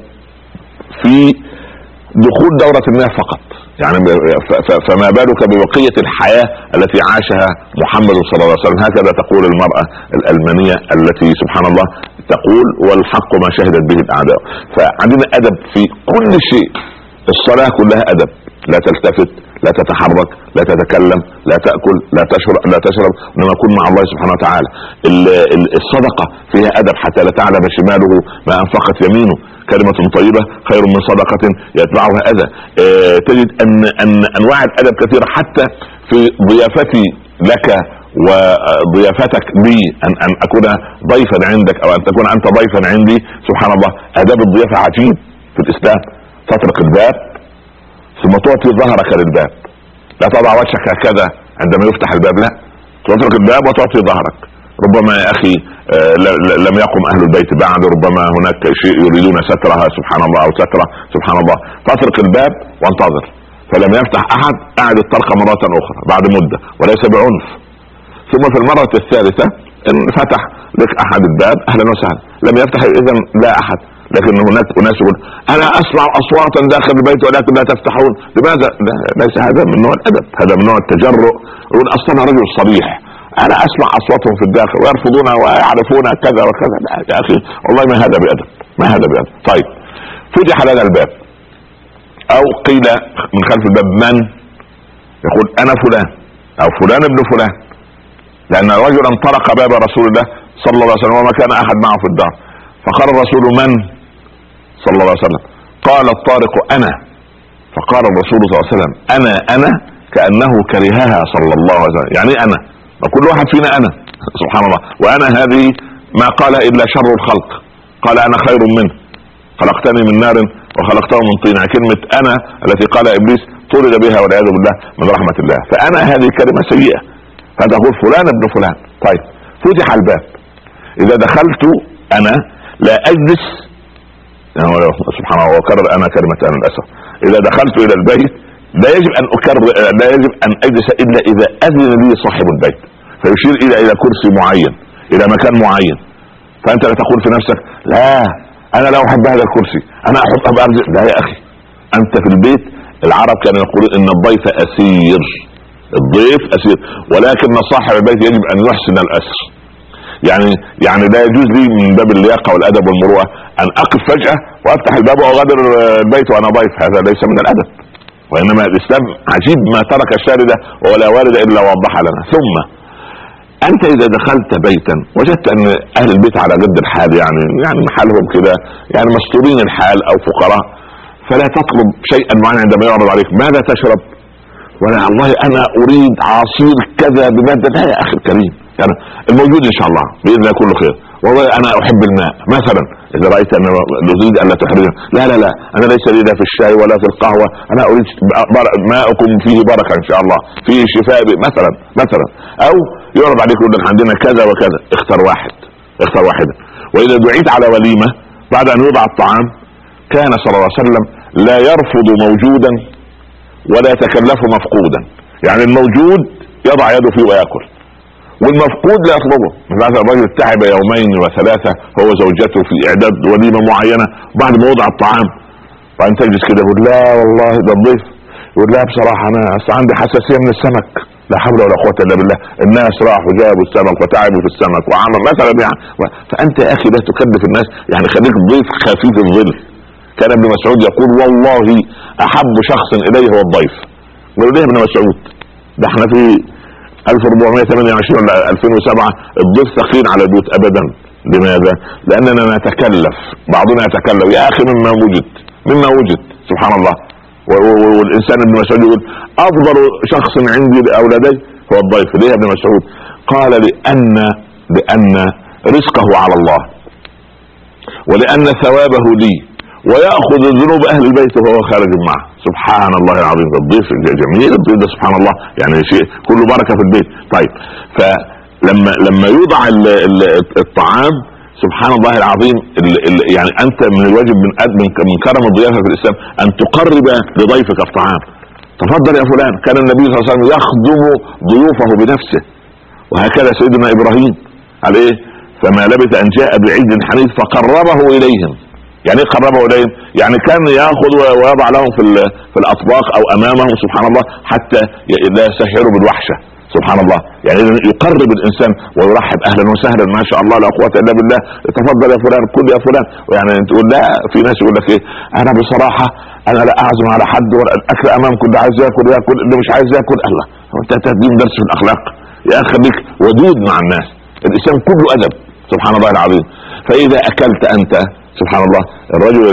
في دخول دورة المياه فقط. يعني فما بالك ببقية الحياة التي عاشها محمد صلى الله عليه وسلم. هكذا تقول المرأة الألمانية التي سبحان الله تقول والحق ما شهدت به الأعداء. فعندنا أدب في كل شيء. الصلاة كلها أدب، لا تلتفت، لا تتحرك، لا تتكلم، لا تأكل، لا تشرب لا تشرب انما كن مع الله سبحانه وتعالى. الصدقة فيها أدب حتى لا تعلم شماله ما أنفقت يمينه، كلمة طيبة خير من صدقة يتبعها أذى. اه تجد أن أن أنواع الأدب كثيرة حتى في ضيافتي لك وضيافتك لي، أن أن أكون ضيفا عندك أو أن تكون أنت ضيفا عندي. سبحان الله آداب الضيافة عجيب في الإسلام. تطرق الباب ثم تعطي ظهرك للباب، لا تضع وجهك هكذا عندما يفتح الباب، لا تطرق الباب وتعطي ظهرك. ربما يا اخي لم يقم اهل البيت بعد، ربما هناك شيء يريدون سترها سبحان الله او سترة سبحان الله. تطرق الباب وانتظر، فلم يفتح احد اعد الطرقة مرة اخرى بعد مدة وليس بعنف. ثم في المرة الثالثة ان فتح لك احد الباب اهلا وسهلا، لم يفتح اذا لا احد. لكن هناك اناس يقول انا اسمع اصواتا داخل البيت ولكن لا تفتحون. لماذا؟ ليس هذا من نوع الادب، هذا من نوع التجرؤ. يقول اصلا انا رجل صريح، انا اسمع اصواتهم في الداخل ويرفضون ويعرفون كذا وكذا. لا يا اخي والله ما هذا بادب، ما هذا بادب. طيب فتح لنا الباب او قيل من خلف الباب من يقول انا فلان او فلان ابن فلان، لان رجلا طرق باب رسول الله صلى الله عليه وسلم وما كان احد معه في الدار، فقال الرسول من صلى الله عليه وسلم؟ قال الطارق انا. فقال الرسول صلى الله عليه وسلم انا انا كأنه كرهها صلى الله عليه وسلم. يعني انا وكل واحد فينا انا سبحان الله. وانا هذه ما قال الا شر الخلق، قال انا خير منه، خلقتني من نار وخلقته من طين. كلمة انا التي قال ابليس طرد بها والعياذ بالله من رحمة الله. فانا هذه كلمة سيئة، فتقول فلان ابن فلان. طيب فتح الباب، اذا دخلت انا لا اجلس يعني سبحان الله وكرر انا كلمة انا للاسف. اذا دخلت الى البيت لا يجب ان اكرر لا يجب ان اجلس الا اذا اذن لي صاحب البيت، فيشير الى الى كرسي معين الى مكان معين. فانت لا تقول في نفسك لا انا لا احب هذا الكرسي، انا احب ابقى ارجع. لا يا اخي انت في البيت. العرب كانوا يقولون ان الضيف اسير، الضيف اسير، ولكن صاحب البيت يجب ان يحسن الاسر. يعني يعني لا يجوز لي من باب اللياقه والادب والمروءه ان اقف فجاه وافتح الباب واغادر البيت وانا ضيف، هذا ليس من الادب. وانما الاسلام عجيب ما ترك الشارده ولا وارد الا وضح لنا. ثم انت اذا دخلت بيتا وجدت ان اهل البيت على قد الحال، يعني يعني حالهم كده، يعني مستورين الحال او فقراء، فلا تطلب شيئا معين عندما يعرض عليك ماذا تشرب، ولا والله انا اريد عصير كذا بماده. لا يا اخي الكريم، يعني الموجود ان شاء الله باذن الله كله خير. والله انا احب الماء مثلا، اذا رايت ان نريد ان لا تحرجنا، لا لا لا انا ليس لي لا في الشاي ولا في القهوه، انا اريد ماءكم فيه بركه ان شاء الله، فيه شفاء مثلا مثلا. او يعرض عليك يقول لك عندنا كذا وكذا، اختر واحد، اختر واحدا. واذا دعيت على وليمه بعد ان يوضع الطعام، كان صلى الله عليه وسلم لا يرفض موجودا ولا يتكلف مفقودا. يعني الموجود يضع يده فيه ويأكل، والمفقود لا يطلبه. مثلا الرجل تعب يومين وثلاثة هو زوجته في اعداد وليمة معينة، بعد ما وضع الطعام وانت تجلس كده يقول لا والله ده الضيف، يقول لا بصراحة انا عندي حساسية من السمك، لا حول ولا قوة الا بالله، الناس راحوا جابوا السمك وتعبوا في السمك وعمل مثلا يعني. فانت يا اخي لا تكلف الناس، يعني خليك ضيف خفيف الظل. كان ابن مسعود يقول والله احب شخص اليه هو الضيف. يقول ليه ابن مسعود؟ ده احنا في ألف وأربعمائة وثمانية وعشرين ولا ألفين وسبعة الضيف ثقيل على البيوت ابدا. لماذا؟ لاننا نتكلف، بعضنا يتكلف يا اخي مما وجد مما وجد سبحان الله. والانسان ابن مسعود يقول افضل شخص عندي لاولادي هو الضيف. ليه ابن مسعود؟ قال لان لان رزقه على الله، ولان ثوابه لي، ويأخذ ذنوب اهل البيت وهو خارج معه. سبحان الله العظيم. الضيف جميل، الضيف ده سبحان الله يعني شيء كله بركة في البيت. طيب فلما لما يوضع الطعام سبحان الله العظيم، ال ال يعني انت من الواجب من من كرم الضيافة في الاسلام ان تقرب لضيفك الطعام. تفضل يا فلان. كان النبي صلى الله عليه وسلم يخدم ضيوفه بنفسه، وهكذا سيدنا ابراهيم عليه فما لبث ان جاء بعيد حنيف فقربه اليهم. يعني ايه قربه اليهم؟ يعني كان ياخذ ويضع لهم في في الاطباق او امامهم سبحان الله حتى لا يسهروا بالوحشه سبحان الله. يعني يقرب الانسان ويرحب اهلا وسهلا ما شاء الله لا قوه الا بالله، تفضل يا فلان كل يا فلان. ويعني تقول لا، في ناس يقول لك ايه انا بصراحه انا لا اعزم على حد ولا الاكل امامكم، اللي عايز ياكل ياكل، اللي مش عايز ياكل الله. انت تدين درس في الاخلاق يا اخي، خليك ودود مع الناس. الاسلام كله ادب سبحان الله العظيم. فاذا اكلت انت سبحان الله. الرجل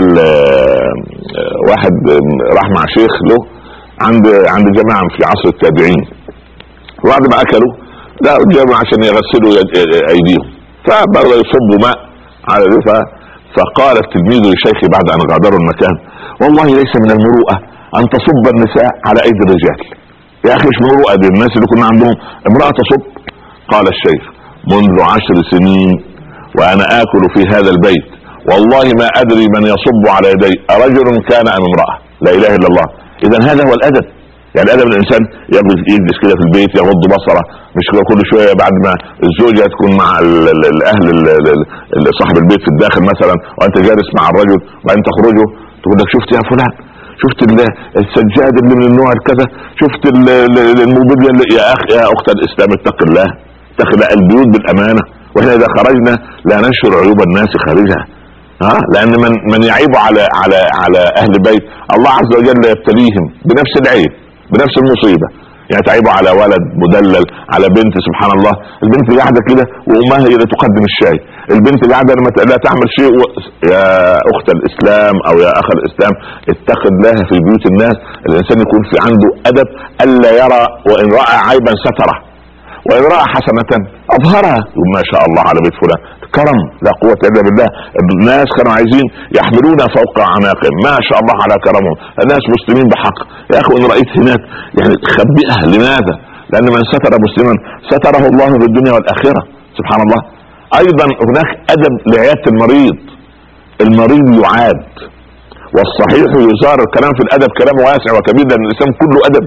واحد راح مع شيخ له عند عند جماعه في عصر التابعين، وبعد ما اكلوا لا جابوا عشان يغسلوا ايديهم، فبدأوا يصبوا ماء على الرفا. فقال التلميذ لشيخه بعد ان غادروا المكان والله ليس من المروءه ان تصب النساء على ايدي الرجال. يا اخي مش مروءه دي، الناس اللي كنا عندهم امراه تصب. قال الشيخ منذ عشر سنين وانا اكل في هذا البيت والله ما ادري من يصب على يدي رجل كان ام امراه، لا اله الا الله. اذا هذا هو الادب. يعني ادب الانسان يجلس كده في البيت يغض بصره، مش كل شويه بعد ما الزوجه تكون مع الاهل صاحب البيت في الداخل مثلا وانت جالس مع الرجل وانت تخرجه تقول لك شفت يا فلان، شفت السجاد اللي من النوع الكذا، شفت الموبيليا اللي يا اخي يا اخت الاسلام اتق الله، اتق الله. البيوت بالامانه، واحنا اذا خرجنا لا ننشر عيوب الناس خارجها. ها لان من من يعيب على على على اهل بيت الله عز وجل يبتليهم بنفس العيب بنفس المصيبه. يعني تعيبوا على ولد مدلل، على بنت سبحان الله، البنت قاعده كده وامها هي اللي تقدم الشاي، البنت قاعده لما لا تعمل شيء و... يا اخت الاسلام او يا اخ الاسلام اتق الله في بيوت الناس. الانسان يكون في عنده ادب الا يرى، وان راى عيبا ستره، وان راى حسنه اظهرها. ما شاء الله على بيت فلان كرم لا قوة الا بالله. الناس كانوا عايزين يحملون فوق عناقهم ما شاء الله على كرمهم. الناس مسلمين بحق يا اخي، ان رأيت هناك يعني خبئها. لماذا؟ لان من ستر مسلما ستره الله في الدنيا والاخرة سبحان الله. ايضا هناك ادب لعيادة المريض. المريض يعاد والصحيح يزار. الكلام في الادب كلام واسع وكبير لان الانسان كله ادب.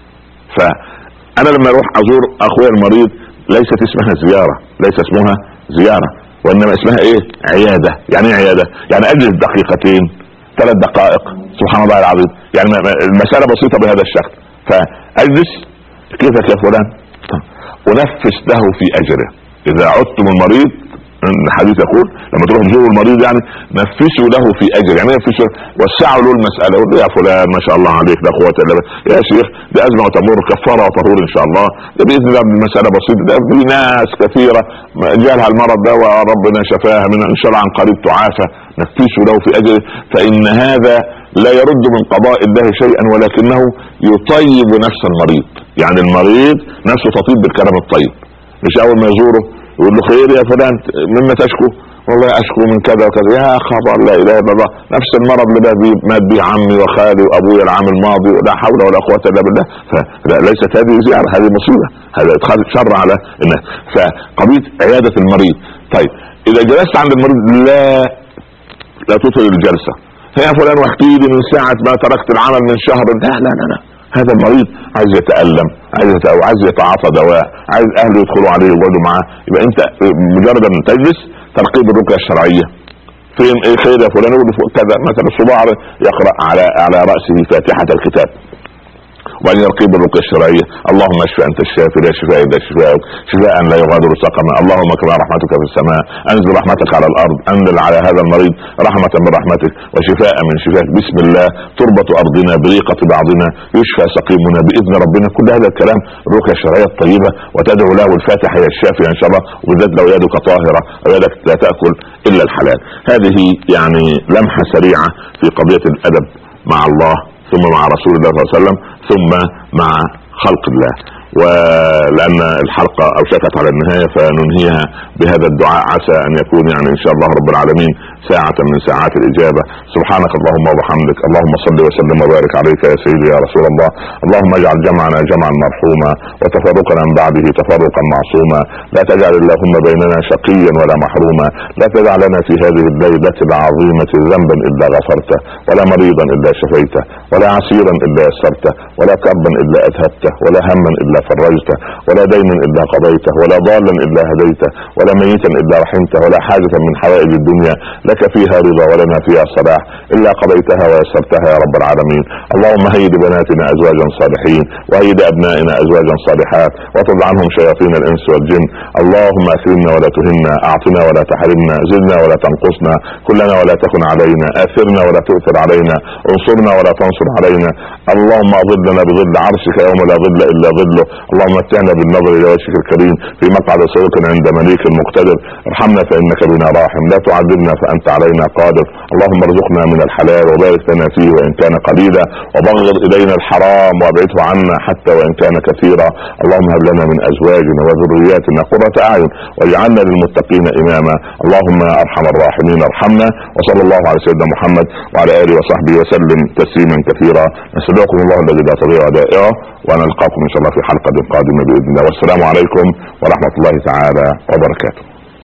فانا لما اروح ازور اخويا المريض ليست اسمها زيارة، ليس اسمها زيارة، وانما اسمها ايه؟ عيادة. يعني ايه عيادة؟ يعني اجلس دقيقتين ثلاث دقائق سبحان الله العظيم. يعني المسألة بسيطة بهذا الشكل. فاجلس كيفك يا فلان، ونفس له في اجره. اذا عدتم المريض الحديث يقول لما تروح تزور المريض يعني نفسوا له في اجر، يعني نفسوا وسعوا له المساله، يقول له يا فلان ما شاء الله عليك لا قوه الا بالله، يا شيخ دي ازمه وتمر كفاره وطهور ان شاء الله، ده باذن الله المساله بسيطه، ده في ناس كثيره جالها المرض ده وربنا شفاها من ان شاء الله عن قريب تعافى، نفسوا له في اجر. فان هذا لا يرد من قضاء الله شيئا ولكنه يطيب نفس المريض، يعني المريض نفسه تطيب بالكلام الطيب، مش اول ما يزوره يقول له خير يا فلان مما تشكو، والله اشكو من كذا وكذا، يا خبر لا اله الا الله، نفس المرض اللي بي مات به عمي وخالي وابويا العام الماضي ولا حول ولا قوه الا بالله. فليست هذه زياره، هذه مصيبه، هذا ادخال شر على الناس. فقضيه عياده المريض، طيب اذا جلست عند المريض لا لا تطل الجلسه، يا فلان واحكي لي من ساعه ما تركت العمل من شهر، لا لا لا, لا. هذا المريض عايز يتألم، عايز أو عايز يتعاطى دواء، عايز اهله يدخلوا عليه ويقعدوا معاه، يبقى انت مجرد ان تجلس ترقيب الرقيه الشرعيه. فين ايه خير يا فلان، يقول كذا مثلا الصباع يقرا على على راسه فاتحه الكتاب، وبعدين يرقيب الرقيه الشرعيه، اللهم اشفى انت الشافي لا شفاء الا شفاءك شفاء لا يغادر سقما، اللهم كما رحمتك في السماء انزل رحمتك على الارض، انزل على هذا المريض رحمه من رحمتك وشفاء من شفاءك، بسم الله تربة ارضنا بريقه بعضنا يشفى سقيمنا باذن ربنا. كل هذا الكلام الرقيه الشرعيه الطيبه، وتدعو له الفاتحه هي الشافيه ان شاء الله، وبالذات لو يدك طاهره او يدك لا تاكل الا الحلال. هذه يعني لمحه سريعه في قضيه الادب مع الله، ثم مع رسول الله صلى الله عليه وسلم، ثم مع خلق الله. ولأن الحلقة أوشكت على النهاية فننهيها بهذا الدعاء، عسى أن يكون يعني إن شاء الله رب العالمين ساعة من ساعات الإجابة. سبحانك اللهم وبحمدك، اللهم صل وسلم وبارك عليك يا سيدي يا رسول الله. اللهم اجعل جمعنا جمعا مرحوما وتفرقنا من بعده تفرقا معصوما، لا تجعل اللهم بيننا شقيا ولا محروما، لا تجعل لنا في هذه الليلة العظيمة ذنبا إلا غفرته، ولا مريضا إلا شفيته، ولا عسيرا إلا يسرته، ولا كربا إلا أذهبته، ولا هما إلا فرجته، ولا دينا إلا قضيته، ولا ضالا إلا هديته، ولا ميتا إلا رحمته، ولا حاجة من حوائج الدنيا لك فيها رضا ولنا فيها صلاح إلا قضيتها ويسرتها يا رب العالمين. اللهم هيد بناتنا أزواجا صالحين، وهيد أبنائنا أزواجا صالحات، وطل عنهم شياطين الإنس والجن. اللهم أكرمنا ولا تهنا، أعطنا ولا تحرمنا، زدنا ولا تنقصنا، كلنا ولا تكن علينا، آثرنا ولا تؤثر علينا، انصرنا ولا تنصر علينا. اللهم أظلنا بظل عرشك يوم لا ظل إلا ظله. اللهم متعنا بالنظر إلى وجهك الكريم في مقعد صدق عند مليك مقتدر. ارحمنا فإنك بنا راحم، لا تعذبنا فأنت علينا قادر. اللهم ارزقنا من الحلال وبارك لنا فيه وإن كان قليلا، وبغض إلينا الحرام وابعده عنا حتى وإن كان كثيرا. اللهم هب لنا من أزواجنا وذرياتنا قرة أعين واجعلنا للمتقين إماما. اللهم يا أرحم الراحمين ارحمنا. وصلى الله على سيدنا محمد وعلى آله وصحبه وسلم تسليما كثيرا. نستودعكم الله الذي لا تضيع ودائعه، ونلقاكم إن شاء الله في حلقة قادمة بإذن الله. والسلام عليكم ورحمة الله تعالى وبركاته.